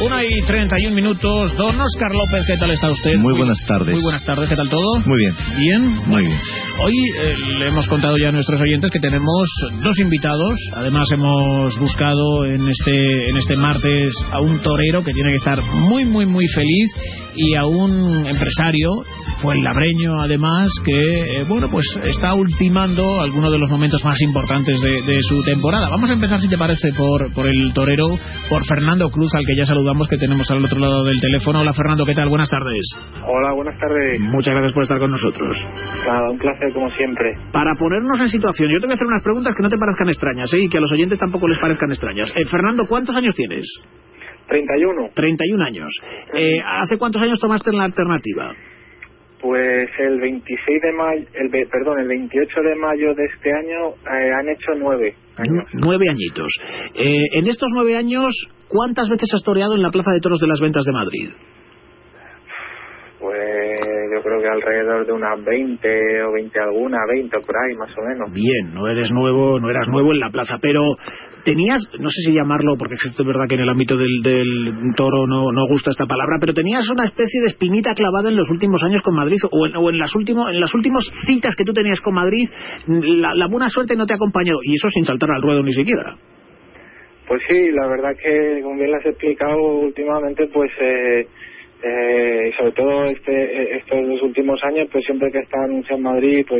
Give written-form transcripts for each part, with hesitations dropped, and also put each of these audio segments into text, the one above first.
1:31. Don Óscar López, ¿qué tal está usted? Muy buenas tardes. Muy buenas tardes, ¿qué tal todo? Muy bien. ¿Bien? Muy bien. Hoy le hemos contado ya a nuestros oyentes que tenemos dos invitados. Además hemos buscado en este martes a un torero que tiene que estar muy, muy, muy feliz, y a un empresario, fuenlabreño además, que pues está ultimando algunos de los momentos más importantes de su temporada. Vamos a empezar, si te parece, por el torero, por Fernando Cruz, al que ya saludamos, que tenemos al otro lado del teléfono. Hola, Fernando, ¿qué tal? Buenas tardes. Hola, buenas tardes. Muchas gracias por estar con nosotros. Nada, un placer como siempre. Para ponernos en situación, yo te voy a hacer unas preguntas que no te parezcan extrañas, y que a los oyentes tampoco les parezcan extrañas. Fernando, ¿cuántos años tienes? 31. 31 años. ¿Hace cuántos años tomaste la alternativa? Pues el 28 de mayo de este año han hecho 9 años. 9 añitos. En estos 9 años, ¿cuántas veces has toreado en la Plaza de Toros de las Ventas de Madrid? Pues yo creo que alrededor de unas 20 o 20 alguna, 20 por ahí más o menos. Bien, no eras nuevo en la plaza, pero tenías, no sé si llamarlo, porque es verdad que en el ámbito del toro no gusta esta palabra, pero tenías una especie de espinita clavada en los últimos años con Madrid, o en las últimas citas que tú tenías con Madrid. La buena suerte no te acompañó, y eso sin saltar al ruedo ni siquiera. Pues sí, la verdad que, como bien lo has explicado últimamente, pues sobre todo estos dos últimos años, pues siempre que están en Madrid, pues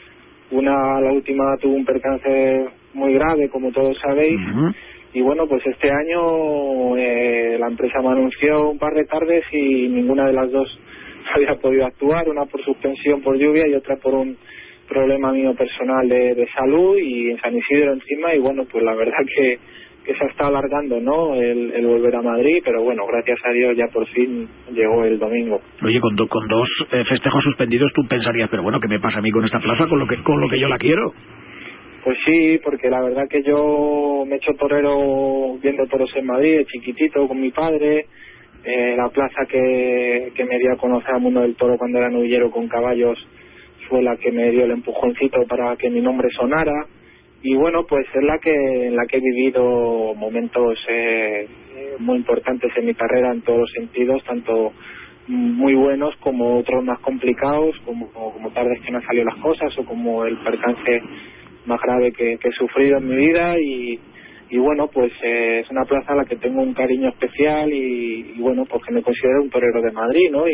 la última tuvo un percance muy grave, como todos sabéis. Uh-huh. Y bueno, pues este año la empresa me anunció un par de tardes y ninguna de las dos había podido actuar, una por suspensión por lluvia y otra por un problema mío personal de salud, y en San Isidro encima. Y bueno, pues la verdad que se ha estado alargando, ¿no?, el volver a Madrid, pero bueno, gracias a Dios ya por fin llegó el domingo. Oye, con dos festejos suspendidos tú pensarías, pero bueno, ¿qué me pasa a mí con esta plaza, con lo que yo la quiero? Pues sí, porque la verdad que yo me he hecho torero viendo toros en Madrid, de chiquitito, con mi padre. La plaza que me dio a conocer al mundo del toro cuando era novillero con caballos fue la que me dio el empujoncito para que mi nombre sonara. Y bueno, pues es en la que he vivido momentos muy importantes en mi carrera en todos los sentidos, tanto muy buenos como otros más complicados, como tardes que no han salido las cosas, o como el percance más grave que he sufrido en mi vida. Y bueno, pues es una plaza a la que tengo un cariño especial, y bueno, pues que me considero un torero de Madrid, ¿no?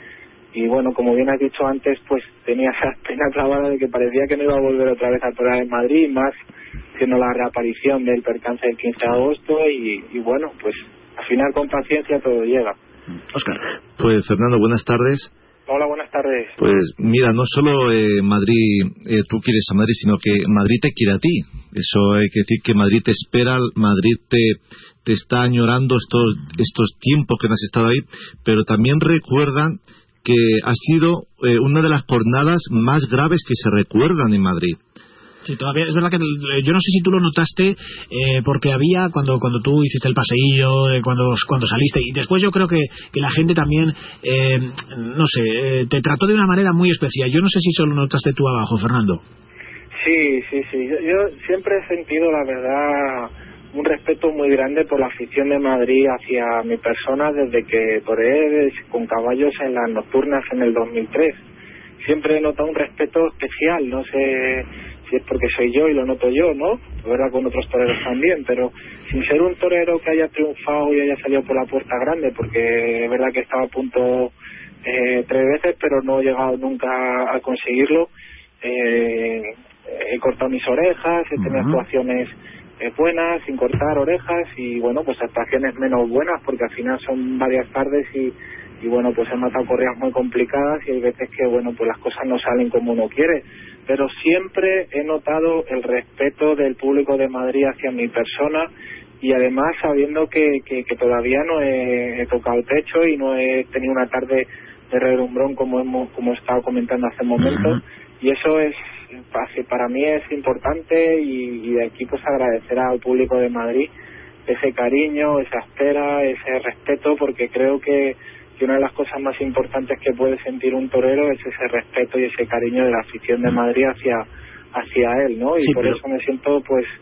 Y bueno, como bien has dicho antes, pues tenía esa pena clavada de que parecía que no iba a volver otra vez a torear en Madrid, más siendo la reaparición del percance del 15 de agosto, y bueno, pues al final con paciencia todo llega. Óscar. Pues Fernando, buenas tardes. Hola, buenas tardes. Pues mira, no solo Madrid, tú quieres a Madrid, sino que Madrid te quiere a ti. Eso hay que decir, que Madrid te espera, Madrid te está añorando estos tiempos que no has estado ahí, pero también recuerdan que ha sido una de las jornadas más graves que se recuerdan en Madrid. Sí, todavía es verdad que yo no sé si tú lo notaste, porque había cuando tú hiciste el paseillo, cuando saliste, y después yo creo que la gente también, no sé, te trató de una manera muy especial. Yo no sé si eso lo notaste tú abajo, Fernando. Sí. Yo siempre he sentido, la verdad, un respeto muy grande por la afición de Madrid hacia mi persona desde que toré con caballos en las nocturnas en el 2003. Siempre he notado un respeto especial, no sé si es porque soy yo y lo noto yo, ¿no? La verdad, con otros toreros también, pero sin ser un torero que haya triunfado y haya salido por la puerta grande, porque es verdad que estaba a punto 3 veces, pero no he llegado nunca a conseguirlo. He cortado mis orejas, he tenido actuaciones buenas, sin cortar orejas, y bueno, pues actuaciones menos buenas, porque al final son varias tardes y bueno, pues he matado corridas muy complicadas, y hay veces que bueno, pues las cosas no salen como uno quiere, pero siempre he notado el respeto del público de Madrid hacia mi persona, y además sabiendo que todavía no he tocado el techo y no he tenido una tarde de relumbrón como he estado comentando hace un momento, y eso para mí es importante, y de aquí pues agradecer al público de Madrid ese cariño, esa espera, ese respeto, porque creo que una de las cosas más importantes que puede sentir un torero es ese respeto y ese cariño de la afición de Madrid hacia él, ¿no? Y sí, por eso me siento pues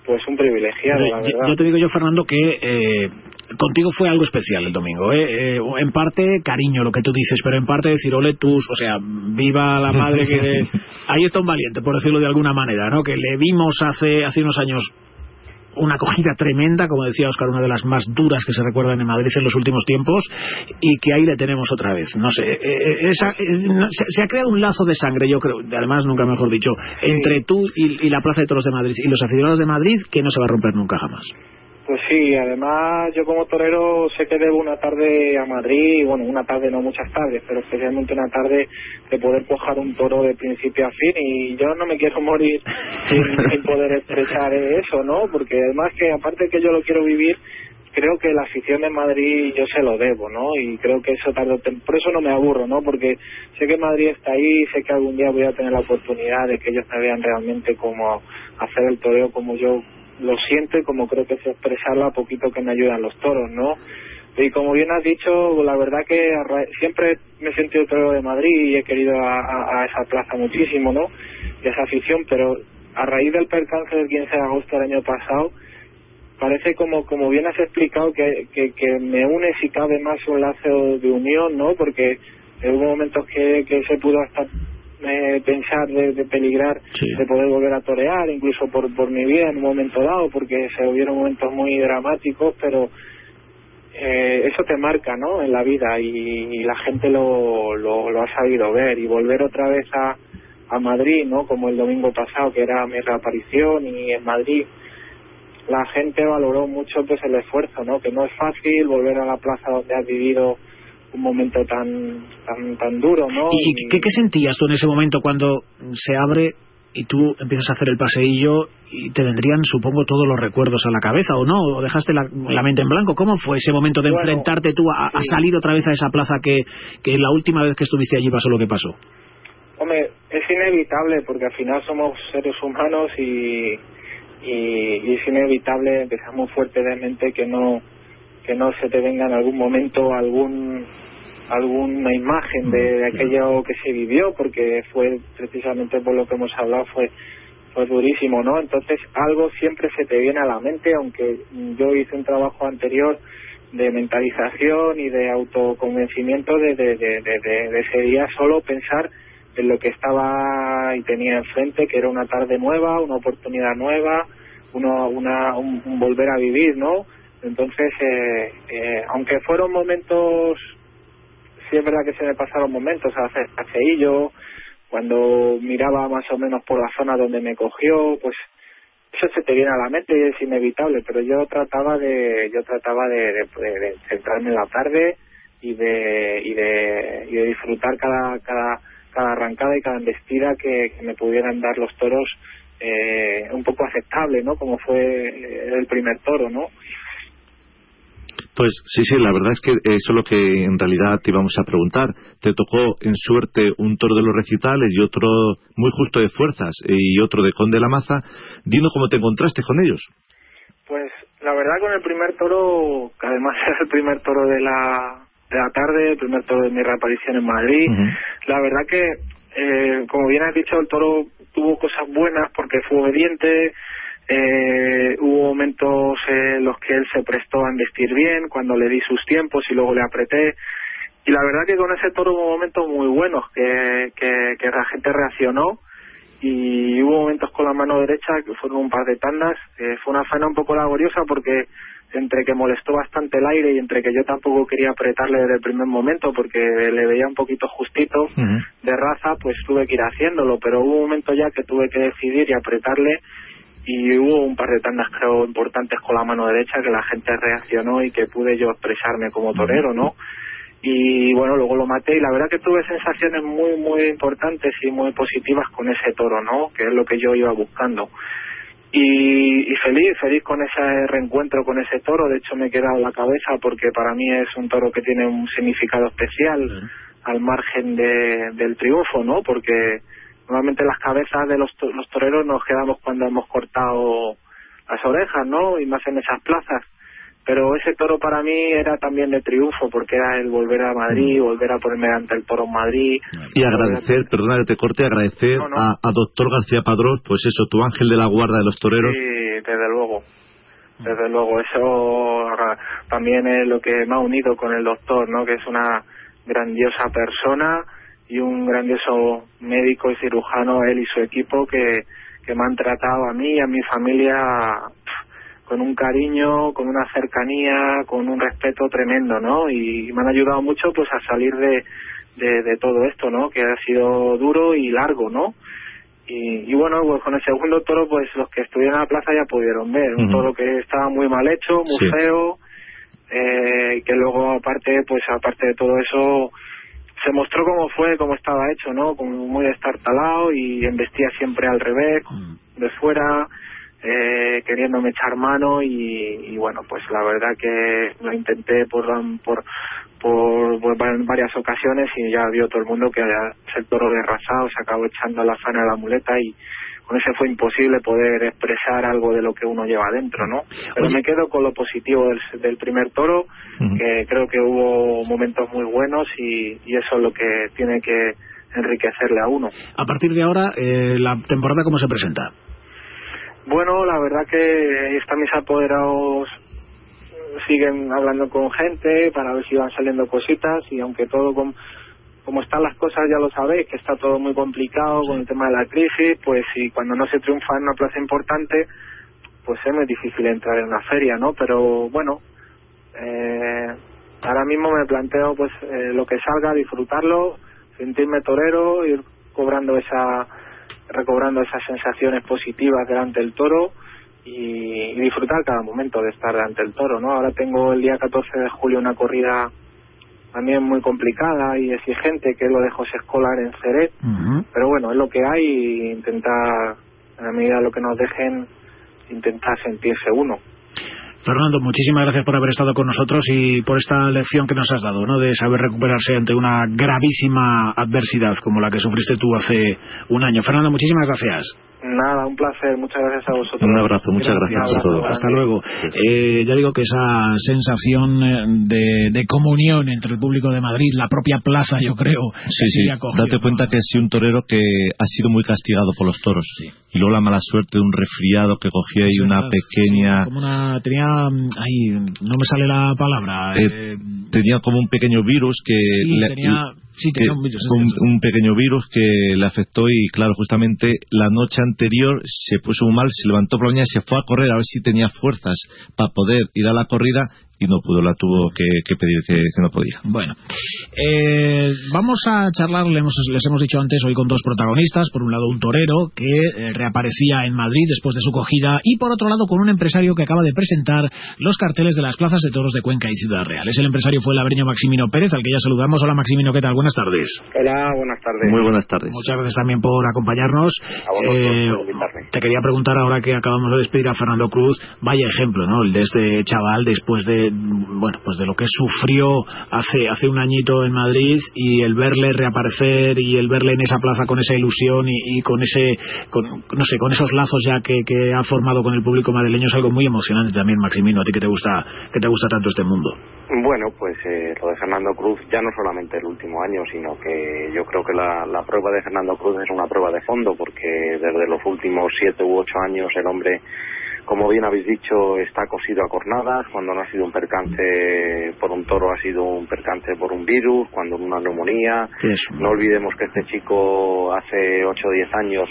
pues un privilegiado, la verdad. Yo te digo Fernando, que contigo fue algo especial el domingo, en parte cariño lo que tú dices, pero en parte decir ole tus, o sea, viva la madre que ahí está un valiente, por decirlo de alguna manera, ¿no? Que le vimos hace unos años una acogida tremenda, como decía Óscar, una de las más duras que se recuerdan en Madrid en los últimos tiempos, y que ahí le tenemos otra vez. No sé, se ha creado un lazo de sangre, yo creo, además nunca mejor dicho, entre tú y la Plaza de Toros de Madrid y los aficionados de Madrid, que no se va a romper nunca jamás. Pues sí, además yo como torero sé que debo una tarde a Madrid, bueno, una tarde, no muchas tardes, pero especialmente una tarde de poder cojar un toro de principio a fin, y yo no me quiero morir sin poder expresar eso, ¿no? Porque además que aparte que yo lo quiero vivir, creo que la afición de Madrid yo se lo debo, ¿no? Y creo que eso tarde o temprano, por eso no me aburro, ¿no? Porque sé que Madrid está ahí, sé que algún día voy a tener la oportunidad de que ellos me vean realmente como hacer el toreo como yo lo siento y como creo que es expresarlo a poquito que me ayudan los toros, ¿no? Y como bien has dicho, la verdad que siempre me he sentido torero de Madrid y he querido a esa plaza muchísimo, ¿no? Y esa afición, pero a raíz del percance del 15 de agosto del año pasado, parece como bien has explicado que me une si cabe más un lazo de unión, ¿no? Porque hubo momentos que se pudo hasta pensar de peligrar, sí, de poder volver a torear, incluso por mi vida en un momento dado, porque se hubieron momentos muy dramáticos, pero eso te marca, ¿no? En la vida, y la gente lo ha sabido ver, y volver otra vez a Madrid, ¿no? Como el domingo pasado, que era mi reaparición, y en Madrid la gente valoró mucho pues el esfuerzo, ¿no? Que no es fácil volver a la plaza donde has vivido un momento tan duro, ¿no? ¿Y qué sentías tú en ese momento cuando se abre y tú empiezas a hacer el paseillo y te vendrían, supongo, todos los recuerdos a la cabeza, o no? ¿O dejaste la mente en blanco? ¿Cómo fue ese momento de enfrentarte tú a salir otra vez a esa plaza que la última vez que estuviste allí pasó lo que pasó? Hombre, es inevitable, porque al final somos seres humanos y es inevitable, empezamos fuertemente que no se te venga en algún momento alguna imagen de aquello que se vivió, porque fue precisamente por lo que hemos hablado, fue durísimo, ¿no? Entonces algo siempre se te viene a la mente, aunque yo hice un trabajo anterior de mentalización y de autoconvencimiento de ese día, solo pensar en lo que estaba y tenía enfrente, que era una tarde nueva, una oportunidad nueva, un volver a vivir, ¿no? Entonces, aunque fueron momentos, sí es verdad que se me pasaron momentos a hacer paseillo, cuando miraba más o menos por la zona donde me cogió, pues eso se te viene a la mente y es inevitable, pero yo trataba de centrarme en la tarde y de disfrutar cada arrancada y cada embestida que me pudieran dar los toros, un poco aceptable, ¿no? Como fue el primer toro, ¿no? Pues sí, la verdad es que eso es lo que en realidad te íbamos a preguntar. Te tocó en suerte un toro de los recitales y otro muy justo de fuerzas y otro de Conde de la Maza. Dinos cómo te encontraste con ellos. Pues la verdad, con el primer toro, que además era el primer toro de la tarde, el primer toro de mi reaparición en Madrid, la verdad que, como bien has dicho, el toro tuvo cosas buenas porque fue obediente. Hubo momentos en los que él se prestó a embestir bien, cuando le di sus tiempos y luego le apreté, y la verdad que con ese toro hubo momentos muy buenos que la gente reaccionó, y hubo momentos con la mano derecha que fueron un par de tandas. Fue una faena un poco laboriosa porque entre que molestó bastante el aire y entre que yo tampoco quería apretarle desde el primer momento porque le veía un poquito justito de raza, pues tuve que ir haciéndolo, pero hubo un momento ya que tuve que decidir y apretarle, y hubo un par de tandas, creo, importantes con la mano derecha que la gente reaccionó y que pude yo expresarme como torero, ¿no? Y bueno, luego lo maté, y la verdad que tuve sensaciones muy muy importantes y muy positivas con ese toro, ¿no? Que es lo que yo iba buscando. Y feliz con ese reencuentro con ese toro. De hecho me he quedado en la cabeza porque para mí es un toro que tiene un significado especial al margen del triunfo, ¿no? Porque normalmente las cabezas de los toreros nos quedamos cuando hemos cortado las orejas, ¿no? Y más en esas plazas. Pero ese toro para mí era también de triunfo, porque era el volver a Madrid, volver a ponerme ante el toro en Madrid. Y agradecer, perdona que te corte, agradecer a doctor García Padrós, pues eso, tu ángel de la guarda de los toreros, desde luego. Desde luego, eso también es lo que me ha unido con el doctor, ¿no? Que es una grandiosa persona y un grandioso médico y cirujano, él y su equipo, que me han tratado a mí y a mi familia con un cariño, con una cercanía, con un respeto tremendo, ¿no? Y me han ayudado mucho pues a salir de todo esto, ¿no? Que ha sido duro y largo, ¿no? Y bueno, pues con el segundo toro, pues los que estuvieron en la plaza ya pudieron ver. Un toro que estaba muy mal hecho, muy feo, que luego aparte de todo eso, se mostró cómo estaba hecho, ¿no? Como muy estartalado y embestía siempre al revés, de fuera, queriéndome echar mano y bueno, pues la verdad que lo intenté por varias ocasiones y ya vio todo el mundo que el toro desrasado se acabó echando la faena a la muleta y con eso fue imposible poder expresar algo de lo que uno lleva dentro, ¿no? Pero me quedo con lo positivo del primer toro, que creo que hubo momentos muy buenos y eso es lo que tiene que enriquecerle a uno. A partir de ahora, ¿la temporada cómo se presenta? Bueno, la verdad que están mis apoderados, siguen hablando con gente para ver si van saliendo cositas y aunque todo como están las cosas ya lo sabéis, que está todo muy complicado con el tema de la crisis, pues y cuando no se triunfa en una plaza importante, pues es muy difícil entrar en una feria, ¿no? Pero bueno, ahora mismo me planteo pues lo que salga, disfrutarlo, sentirme torero, ir recobrando esas sensaciones positivas delante del toro y disfrutar cada momento de estar delante del toro, ¿no? Ahora tengo el día 14 de julio una corrida también muy complicada y exigente, que es lo de José Escolar en Jerez, pero bueno, es lo que hay y intentar, en la medida de lo que nos dejen, intentar sentirse uno. Fernando, muchísimas gracias por haber estado con nosotros y por esta lección que nos has dado, ¿no? De saber recuperarse ante una gravísima adversidad como la que sufriste tú hace un año. Fernando, muchísimas gracias. Nada, un placer, muchas gracias a vosotros. Un abrazo, muchas gracias a todos. Hasta luego. Ya digo que esa sensación de comunión entre el público de Madrid, la propia plaza, yo creo. Sí. Date cuenta que ha sido un torero que ha sido muy castigado por los toros. Sí. Y luego la mala suerte de un resfriado que cogía ahí una pequeña... no me sale la palabra. Tenía como un pequeño virus que... tenía un virus. Un pequeño virus que le afectó y claro, justamente la noche anterior se puso muy mal, se levantó por la mañana y se fue a correr a ver si tenía fuerzas para poder ir a la corrida y no pudo, la tuvo que pedir que no podía. Bueno, vamos a charlar, les hemos dicho antes, hoy con dos protagonistas. Por un lado un torero que reaparecía en Madrid después de su cogida y por otro lado con un empresario que acaba de presentar los carteles de las plazas de toros de Cuenca y Ciudad Real. El empresario fue el labreño Maximino Pérez, al que ya saludamos. Hola Maximino, ¿qué tal? Buenas tardes. Hola, buenas tardes. Muy buenas tardes. Muchas gracias también por acompañarnos. Te quería preguntar, ahora que acabamos de despedir a Fernando Cruz, vaya ejemplo, ¿no? El de este chaval después de de lo que sufrió hace un añito en Madrid y el verle reaparecer y el verle en esa plaza con esa ilusión y con esos lazos ya que ha formado con el público madrileño es algo muy emocionante también, Maximino, a ti que te gusta tanto este mundo. Bueno, pues lo de Fernando Cruz ya no solamente el último año, sino que yo creo que la prueba de Fernando Cruz es una prueba de fondo, porque desde los últimos 7 u 8 años el hombre, como bien habéis dicho, está cosido a cornadas. Cuando no ha sido un percance por un toro, ha sido un percance por un virus, cuando una neumonía. No olvidemos que este chico hace 8 o 10 años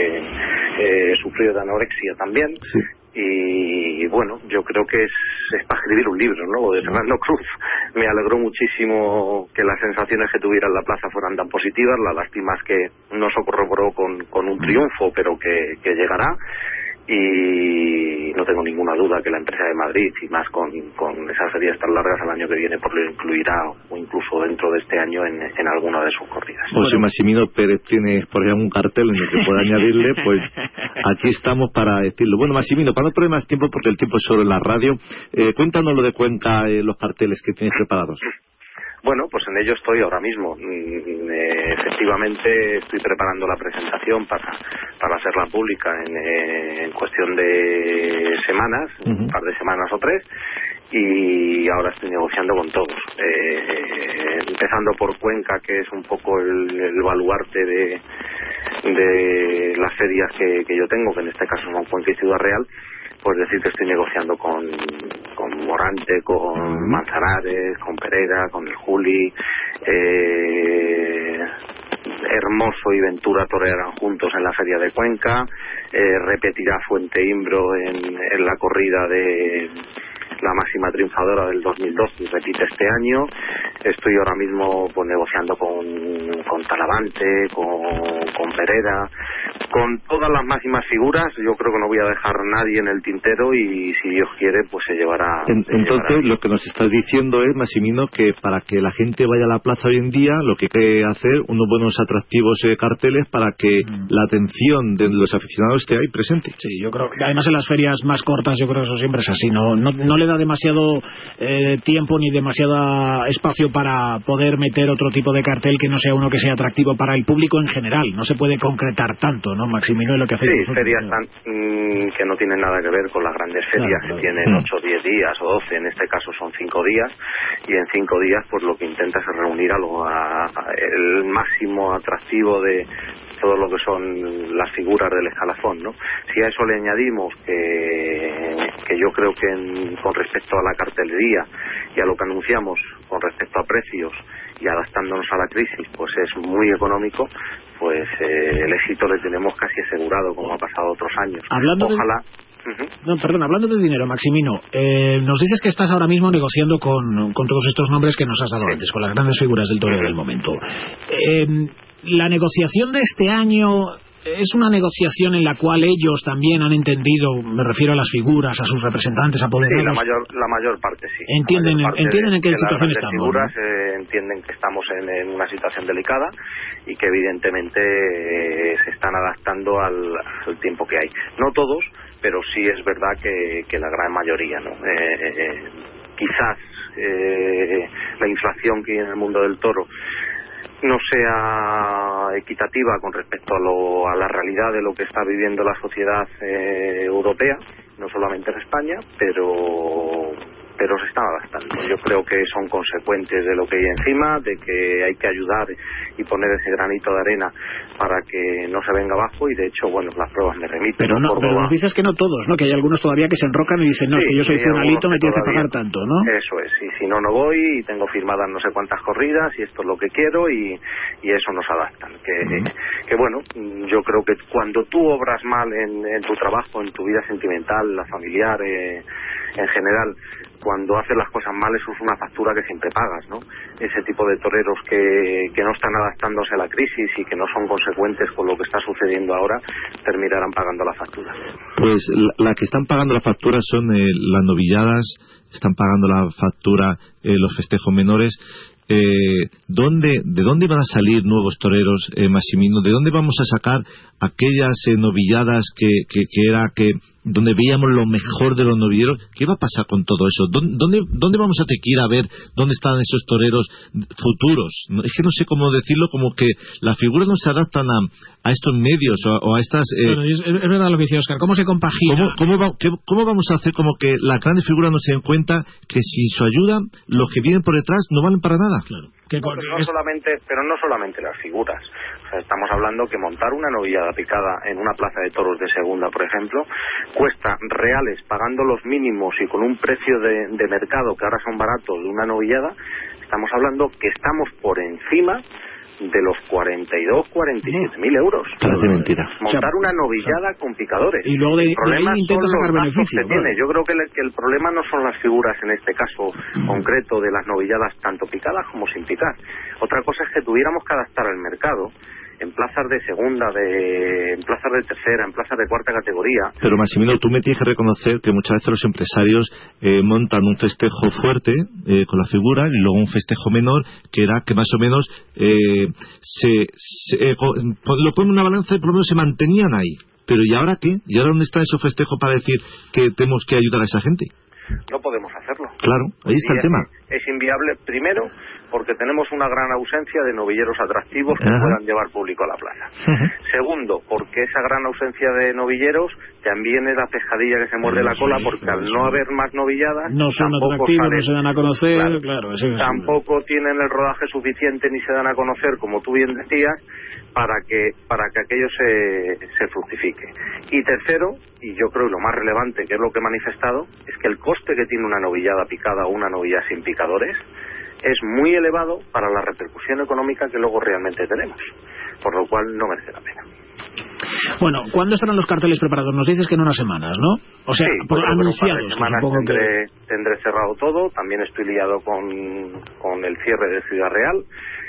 sufrió de anorexia también. Sí. Y bueno, yo creo que es para escribir un libro, ¿no? Lo de Fernando Cruz. Me alegró muchísimo que las sensaciones que tuviera en la plaza fueran tan positivas. La lástima es que no se corroboró con un triunfo, pero que llegará. Y no tengo ninguna duda que la empresa de Madrid, y más con esas ferias tan largas al año que viene, pues lo incluirá o incluso dentro de este año en alguna de sus corridas. Pues si Maximino Pérez tiene por ejemplo un cartel en el que pueda añadirle, pues aquí estamos para decirlo. Bueno, Maximino, para no perder más tiempo, porque el tiempo es solo en la radio, cuéntanos lo de Cuenca, los carteles que tienes preparados. Bueno, pues en ello estoy ahora mismo. Efectivamente estoy preparando la presentación para hacerla pública en cuestión de semanas, un par de semanas o 3, y ahora estoy negociando con todos. Empezando por Cuenca, que es un poco el baluarte de las ferias que yo tengo, que en este caso son Cuenca y Ciudad Real, pues decir que estoy negociando con Morante, con Manzanares, con Pereira, con el Juli, Hermoso y Ventura torearán juntos en la feria de Cuenca, repetirá Fuente Imbro en la corrida de la máxima triunfadora del 2012 y repite este año. Estoy ahora mismo pues negociando con Talavante, con Pereira, con todas las máximas figuras. Yo creo que no voy a dejar nadie en el tintero y si Dios quiere pues se llevará. Entonces lo que nos estás diciendo es, Massimino, que para que la gente vaya a la plaza hoy en día lo que hay que hacer unos buenos atractivos carteles para que la atención de los aficionados esté ahí presente. Sí, yo creo que además en las ferias más cortas yo creo que eso siempre es así, no le da demasiado tiempo ni demasiado espacio para poder meter otro tipo de cartel que no sea uno que sea atractivo para el público en general. No se puede concretar tanto, ¿no, Maximino? Es lo que hace. Sí, ferias que no tienen nada que ver con las grandes ferias, claro, que tienen 8 o 10 días o 12, en este caso son 5 días, y en 5 días pues lo que intenta es reunir el máximo atractivo de todo lo que son las figuras del escalafón, ¿no? Si a eso le añadimos que yo creo que con respecto a la cartelería y a lo que anunciamos con respecto a precios y adaptándonos a la crisis, pues es muy económico, pues el éxito le tenemos casi asegurado, como ha pasado otros años. Ojalá. Hablando de dinero, Maximino, nos dices que estás ahora mismo negociando con todos estos nombres que nos has dado antes, con las grandes figuras del toreo del momento. La negociación de este año es una negociación en la cual ellos también han entendido, me refiero a las figuras, a sus representantes, a poder. Sí, la mayor parte sí. Entienden en qué situación estamos. Las figuras entienden que estamos en una situación delicada y que evidentemente se están adaptando al tiempo que hay. No todos, pero sí es verdad que la gran mayoría, ¿no? Quizás la inflación que hay en el mundo del toro no sea equitativa con respecto a la realidad de lo que está viviendo la sociedad europea, no solamente en España, pero se están adaptando. Yo creo que son consecuentes de lo que hay encima, de que hay que ayudar y poner ese granito de arena para que no se venga abajo, y de hecho, bueno, las pruebas me remiten. Pero nos dices que no todos, ¿no? Que hay algunos todavía que se enrocan y dicen, no, sí, que yo soy finalito, me tienes que pagar tanto, ¿no? Eso es, y si no voy, y tengo firmadas no sé cuántas corridas, y esto es lo que quiero, y eso nos adaptan. Que bueno, yo creo que cuando tú obras mal en tu trabajo, en tu vida sentimental, la familiar, en general, cuando haces las cosas mal, eso es una factura que siempre pagas, ¿no? Ese tipo de toreros que no están adaptándose a la crisis y que no son consecuentes con lo que está sucediendo ahora, terminarán pagando la factura. Pues la que están pagando la factura son las novilladas, están pagando la factura los festejos menores. ¿De dónde van a salir nuevos toreros, Massimino? ¿De dónde vamos a sacar aquellas novilladas que donde veíamos lo mejor de los novilleros? ¿Qué va a pasar con todo eso? ¿Dónde vamos a tequir a ver dónde están esos toreros futuros? Es que no sé cómo decirlo, como que las figuras no se adaptan a estos medios o a estas... Bueno, es verdad lo que dice Óscar. ¿Cómo se compagina? ¿Cómo vamos a hacer como que las grandes figuras no se den cuenta que sin su ayuda los que vienen por detrás no valen para nada? Claro. Pero no solamente las figuras. O sea, estamos hablando que montar una novillada picada en una plaza de toros de segunda, por ejemplo, cuesta reales, pagando los mínimos y con un precio de mercado que ahora son baratos de una novillada. Estamos hablando que estamos por encima de los 47.000 euros. Parece mentira. Montar una novillada con picadores. Y luego el problema intenta sacar beneficio. Yo creo que el problema no son las figuras en este caso concreto de las novilladas tanto picadas como sin picar. Otra cosa es que tuviéramos que adaptar al mercado en plazas de segunda, en plazas de tercera, en plazas de cuarta categoría. Pero Massimino, tú me tienes que reconocer que muchas veces los empresarios montan un festejo fuerte con la figura y luego un festejo menor que más o menos lo ponen en una balanza y por lo menos se mantenían ahí. Pero ¿y ahora qué? ¿Y ahora dónde está ese festejo para decir que tenemos que ayudar a esa gente? No podemos hacerlo. Claro, ahí está el tema. Es inviable, primero, porque tenemos una gran ausencia de novilleros atractivos que puedan llevar público a la plaza. Segundo, porque esa gran ausencia de novilleros también es la pescadilla que se muerde la cola, porque al no haber más novilladas, no son atractivos, no se dan a conocer, tampoco tienen el rodaje suficiente ni se dan a conocer, como tú bien decías, para que aquello se fructifique. Y tercero, y yo creo lo más relevante, que es lo que he manifestado, es que el coste que tiene una novillada picada o una novillada sin picadores es muy elevado para la repercusión económica que luego realmente tenemos, por lo cual no merece la pena. Bueno, ¿cuándo estarán los carteles preparados? Nos dices que en unas semanas, ¿no? O sea, sí, por anunciados. Un par de semanas tendré cerrado todo. También estoy liado con el cierre de Ciudad Real.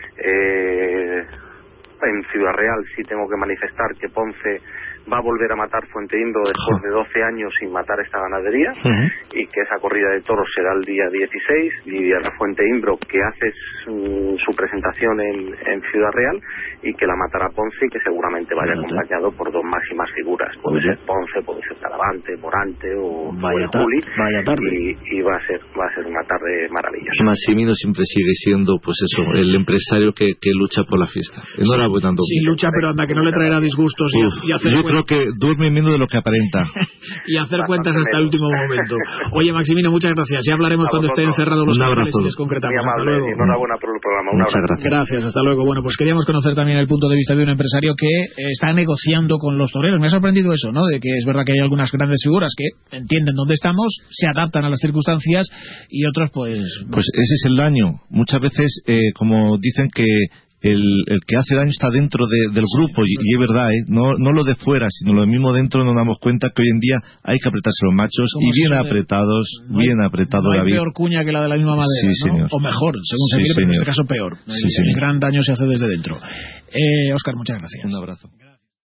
En Ciudad Real sí tengo que manifestar que Ponce va a volver a matar Fuente Imbro después de 12 años sin matar esta ganadería, y que esa corrida de toros será el día 16, y la Fuente Imbro que hace su presentación en Ciudad Real, y que la matará Ponce, y que seguramente vaya acompañado por dos máximas figuras, puede ser Ponce, puede ser Talavante, Morante o Juli, y va a ser una tarde maravillosa. Maximino siempre sigue siendo, pues eso, el empresario que lucha por la fiesta. Enhorabuena, sí, lucha, pero anda que no le traerá disgustos y hacer yo creo que duerme menos de lo que aparenta. Y hacer cuentas hasta el último momento. Oye, Maximino, muchas gracias. Ya hablaremos cuando estén cerrados los carteles y les concretamos. Hasta luego. Enhorabuena por el programa. Muchas gracias. Gracias, hasta luego. Bueno, pues queríamos conocer también el punto de vista de un empresario que está negociando con los toreros. Me ha sorprendido eso, ¿no? De que es verdad que hay algunas grandes figuras que entienden dónde estamos, se adaptan a las circunstancias, y otros pues ese es el daño. Muchas veces, como dicen que el que hace daño está dentro del grupo, y es verdad, no lo de fuera, sino lo mismo dentro. Nos damos cuenta que hoy en día hay que apretarse los machos, y bien apretados, bien apretado, no hay David. Peor cuña que la de la misma madera, sí, ¿no? Señor. O mejor, según se mire, pero en este caso peor. El gran daño se hace desde dentro. Óscar, muchas gracias. Un abrazo.